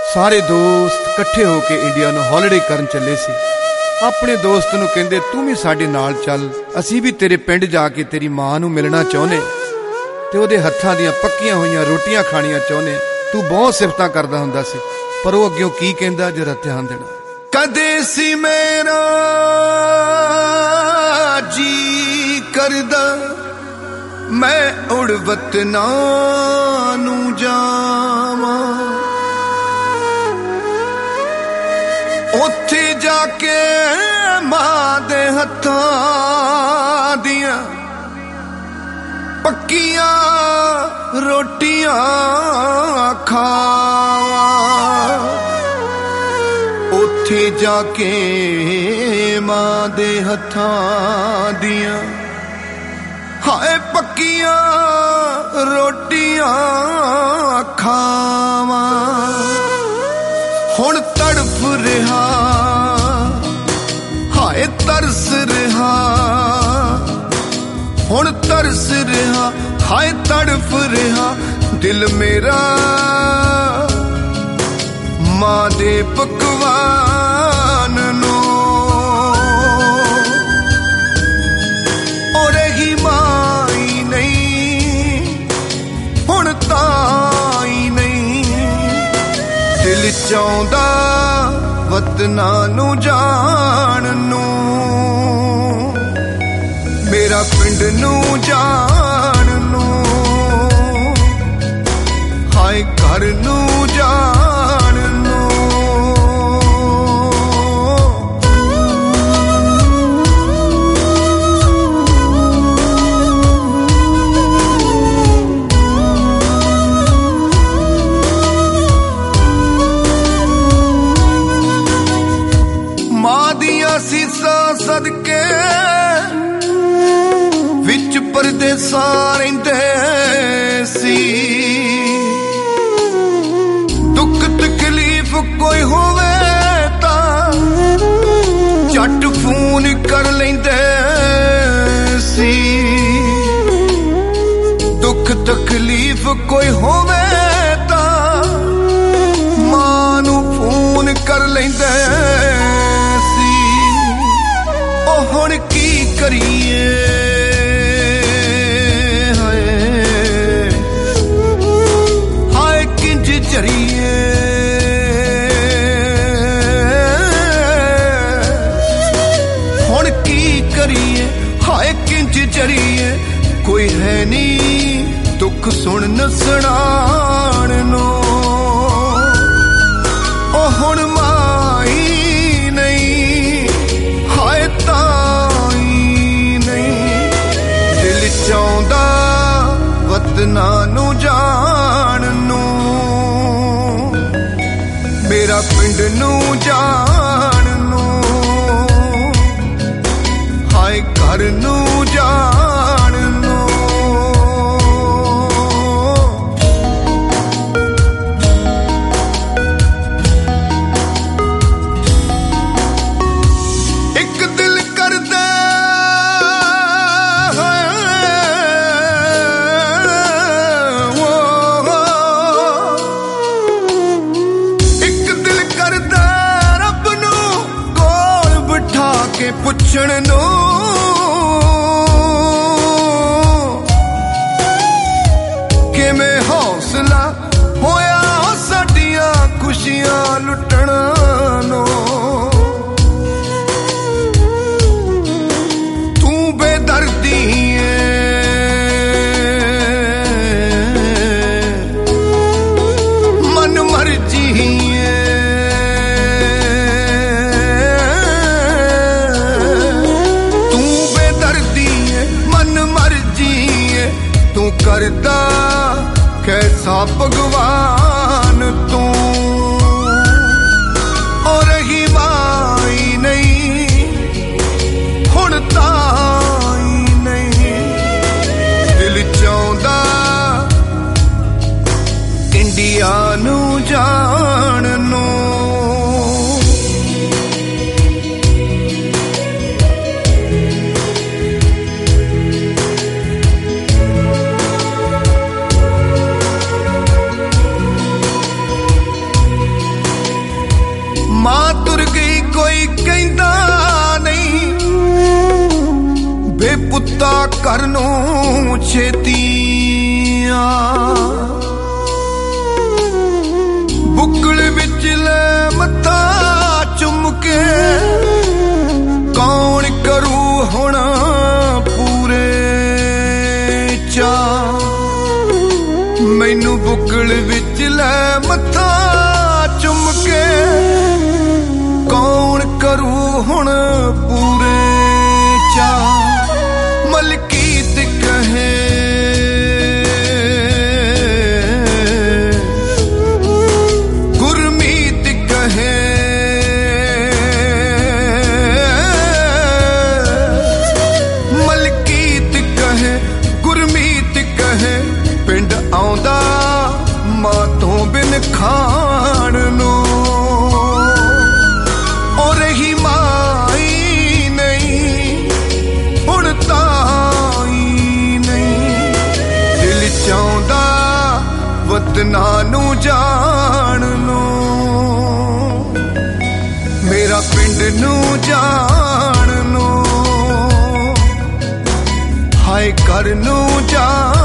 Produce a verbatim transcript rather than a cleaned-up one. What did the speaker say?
ਸਾਰੇ ਦੋਸਤ ਇਕੱਠੇ ਹੋ ਕੇ ਇੰਡੀਆ ਨੂੰ ਹੌਲੀਡੇ ਕਰਨ ਚੱਲੇ ਸੀ। ਆਪਣੇ ਦੋਸਤ ਨੂੰ ਕਹਿੰਦੇ ਤੂੰ ਵੀ ਸਾਡੇ ਨਾਲ ਚੱਲ, ਅਸੀਂ ਵੀ ਤੇਰੇ ਪਿੰਡ ਜਾ ਕੇ ਤੇਰੀ ਮਾਂ ਨੂੰ ਮਿਲਣਾ ਚਾਹੁੰਦੇ ਤੇ ਉਹਦੇ ਹੱਥਾਂ ਦੀਆਂ ਪੱਕੀਆਂ ਹੋਈਆਂ ਰੋਟੀਆਂ ਖਾਣੀਆਂ ਚਾਹੁੰਦੇ। ਤੂੰ ਬਹੁਤ ਸਿਫਤਾਂ ਕਰਦਾ ਹੁੰਦਾ ਸੀ, ਪਰ ਉਹ ਅੱਗਿਓਂ ਕੀ ਕਹਿੰਦਾ ਜਰਾ ਧਿਆਨ ਦੇਣਾ। ਕਦੇ ਸੀ ਮੇਰਾ ਜੀ ਕਰਦਾ ਮੈਂ ਉੜ ਵਤਨਾਂ ਨੂੰ ਜਾਵਾਂ, ਉੱਥੇ ਜਾ ਕੇ ਮਾਂ ਦੇ ਹੱਥਾਂ ਦੀਆਂ ਪੱਕੀਆਂ ਰੋਟੀਆਂ ਖਾਵਾਂ, ਉੱਥੇ ਜਾ ਕੇ ਮਾਂ ਦੇ ਹੱਥਾਂ ਦੀਆਂ ਹਾਏ ਪੱਕੀਆਂ ਰੋਟੀਆਂ ਖਾਵਾਂ। ਹੁਣ ਤੜਫ ਰਿਹਾ ਹਾਏ ਤਰਸ ਰਿਹਾ, ਹੁਣ ਤਰਸ ਰਿਹਾ ਹਾਏ ਤੜਫ ਰਿਹਾ ਦਿਲ ਮੇਰਾ ਮਾਂ ਦੇ ਪਕਵਾਨ ਨੂੰ। ਉਹ ਰਹੀ ਮਾਂ ਹੀ ਨਹੀਂ ਹੁਣ ਤਾਂ ਹੀ ਨਹੀਂ, ਦਿਲ ਚਾਹੁੰਦਾ ਵਤਨਾਂ ਨੂੰ ਜਾਣ ਨੂੰ, ਮੇਰਾ ਪਿੰਡ ਨੂੰ ਜਾਣ ਨੂੰ, ਹਾਏ ਘਰ ਨੂੰ ਜਾਣ ਨੂੰ। ਮਾਂ ਦੀਆਂ ਸੀਸਾਂ ਸਦਕੇ ਵਿੱਚ ਪਰਦੇਸਾਂ ਰਹਿੰਦੇ ਸੀ, ਦੁੱਖ ਤਕਲੀਫ ਕੋਈ ਹੋਵੇ ਤਾਂ ਝੱਟ ਫੋਨ ਕਰ ਲੈਂਦੇ ਸੀ, ਦੁੱਖ ਤਕਲੀਫ ਕੋਈ ਹੋਵੇ ਤਾਂ ਮਾਂ ਨੂੰ ਫੋਨ ਕਰ ਲੈਂਦੇ ਸੀ। ਉਹ ਹੁਣ ਕੀ ਕਰੀਏ ਜਰੀਏ, ਹੁਣ ਕੀ ਕਰੀਏ ਹਾਏ ਕਿੰਜ ਜਰੀਏ, ਕੋਈ ਹੈ ਨੀ ਦੁੱਖ ਸੁਣਨ ਸੁਣਾਉਣ ਨੂੰ। ਉਹ ਹੁਣ ਮਾਈ ਨਹੀਂ ਹਾਏ ਤਾਈ ਨਹੀਂ, ਦਿਲ ਚਾਹੁੰਦਾ ਵਤਨਾਂ ਨੂੰ ਜਾਣ ਨੂੰ, ਮੇਰਾ ਪਿੰਡ ਨੂੰ ਜਾਣ ਨੂੰ, ਹਾਏ ਘਰ ਨੂੰ ਜਾਣ ਨੂੰ। ਇੱਕ ਦਿਲ ਕਰਦਾ ਪੁੱਛਣ ਨੂੰ ਕਿਵੇਂ ਹੌਸਲਾ ਹੋਇਆ ਸਾਡੀਆਂ ਖੁਸ਼ੀਆਂ ਲੁੱਟਣ ਨੂੰ। ਤੂੰ ਬੇਦਰਦੀ ਏ ਮਨ ਮਰਜੀ ਏ, ਕਰਦਾ ਕੈਸਾ ਭਗਵਾਨ ਤੂੰ। ਉਹ ਰਹੀ ਮਾਈ ਨਹੀਂ ਹੁਣ ਤਾਈ ਨਹੀਂ, ਦਿਲ ਚਾਹੁੰਦਾ ਇੰਡੀਆ ਨੂੰ ਜਾਣ ਨੂੰ। ਪੁੱਤਾ ਘਰ ਨੂੰ ਛੇਤੀਆਂ ਬੁੱਕਲ ਵਿੱਚ ਲੈ ਮੱਥਾ ਚੁੰਮ ਕੇ ਕੌਣ ਕਰੂ ਹੁਣ ਪੂਰੇ ਚਾ ਮੈਨੂੰ ਬੁੱਕਲ ਵਿੱਚ ਲੈ ਮੱਥਾ ਚੁੰਮ ਕੇ ਕੌਣ ਕਰੂ ਹੁਣ ਪੂਰੇ ਚਾ ਮਲਕੀਤ ਕਹੇ ਗੁਰਮੀਤ ਕਹੇ ਮਲਕੀਤ ਕਹੇ ਗੁਰਮੀਤ ਕਹੇ ਪਿੰਡ ਆਉਂਦਾ ਮਾਂ ਤੋਂ ਬਿਨ ਖਾਣ ਨੂੰ ਉਹ ਰਹੀ ਮਾਈ ਨਹੀਂ ਹੁਣ ਤਾਈ ਨਹੀਂ ਦਿਲ ਚਾਹੁੰਦਾ ਵਤਨਾਂ ਨੂੰ ਜਾਣ ਨੂੰ ਮੇਰਾ ਪਿੰਡ ਨੂੰ ਜਾਣ ਨੂੰ ਹਾਏ ਘਰ ਨੂੰ ਜਾਣ